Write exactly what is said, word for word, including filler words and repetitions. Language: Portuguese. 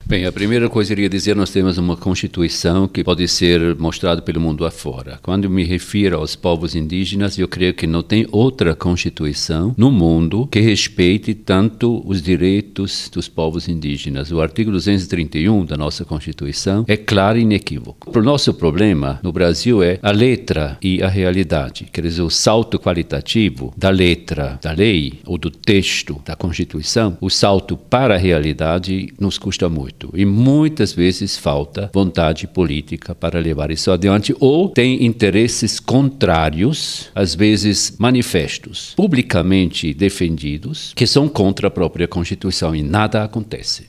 Bem, a primeira coisa que eu iria dizer, nós temos uma Constituição que pode ser mostrada pelo mundo afora. Quando me refiro aos povos indígenas, eu creio que não tem outra Constituição no mundo que respeite tanto os direitos dos povos indígenas. O artigo duzentos e trinta e um da nossa Constituição é claro e inequívoco. O nosso problema no Brasil é a letra e a realidade. Quer dizer, o salto qualitativo da letra da lei ou do texto da Constituição, o salto para a realidade nos custa muito. E muitas vezes falta vontade política para levar isso adiante, ou tem interesses contrários, às vezes manifestos, publicamente defendidos, que são contra a própria Constituição, e nada acontece.